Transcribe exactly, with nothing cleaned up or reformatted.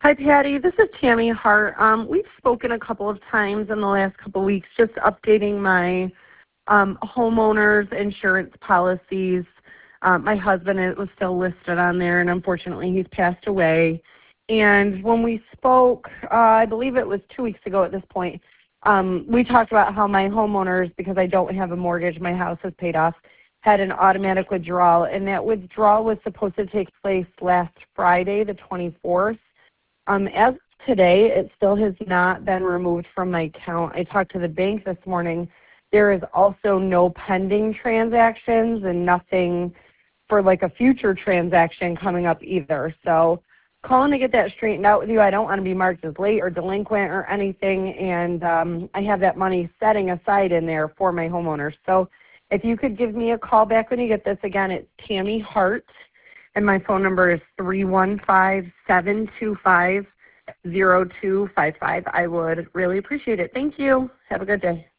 Hi, Patty. This is Tammy Hart. Um, we've spoken a couple of times in the last couple of weeks, just updating my um, homeowners insurance policies. Um, my husband it was still listed on there, and unfortunately, he's passed away. And when we spoke, uh, I believe it was two weeks ago at this point, um, we talked about how my homeowners, because I don't have a mortgage, my house is paid off, had an automatic withdrawal, and that withdrawal was supposed to take place last Friday, the twenty-fourth. Um, as of today, it still has not been removed from my account. I talked to the bank this morning. There is also no pending transactions and nothing for like a future transaction coming up either. So calling to get that straightened out with you. I don't want to be marked as late or delinquent or anything, and um, I have that money setting aside in there for my homeowners. So if you could give me a call back when you get this, again, it's Tammy Hart. And my phone number is three one five, seven two five, zero two five five. I would really appreciate it. Thank you. Have a good day.